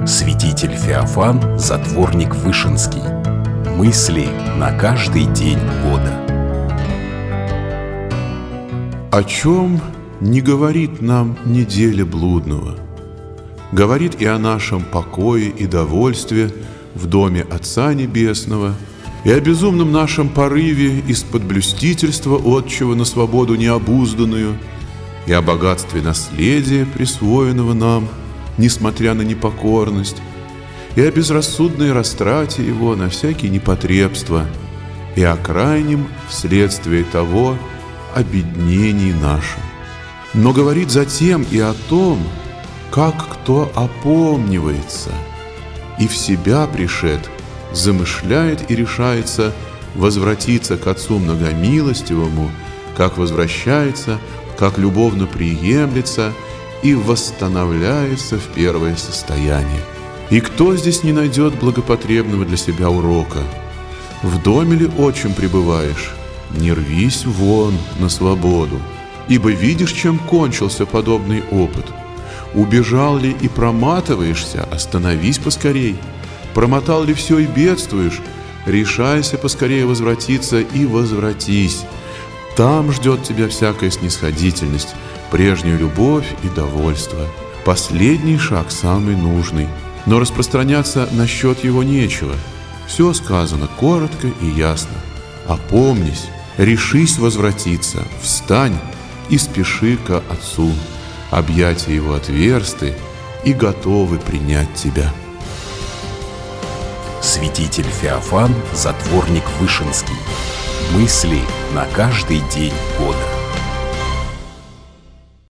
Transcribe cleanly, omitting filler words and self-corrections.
Святитель Феофан, затворник Вышинский. Мысли на каждый день года. О чем не говорит нам неделя блудного? Говорит и о нашем покое и довольстве в доме Отца Небесного, и о безумном нашем порыве из-под блюстительства отчего на свободу необузданную, и о богатстве наследия, присвоенного нам, несмотря на непокорность, и о безрассудной растрате его на всякие непотребства, и о крайнем вследствие того обеднении нашем. Но говорит затем и о том, как кто опомнивается и в себя пришед, замышляет и решается возвратиться к Отцу Многомилостивому, как возвращается, как любовно приемлется и восстановляется в первое состояние. И кто здесь не найдет благопотребного для себя урока? В доме ли отчим пребываешь? Не рвись вон на свободу, ибо видишь, чем кончился подобный опыт. Убежал ли и проматываешься, остановись поскорей. Промотал ли все и бедствуешь, решайся поскорее возвратиться и возвратись. Там ждет тебя всякая снисходительность, прежняя любовь и довольство. Последний шаг самый нужный, но распространяться насчет его нечего. Все сказано коротко и ясно. Опомнись, решись возвратиться, встань и спеши ко Отцу. Объятия его отверсты и готовы принять тебя. Святитель Феофан, затворник Вышинский. Мысли на каждый день года.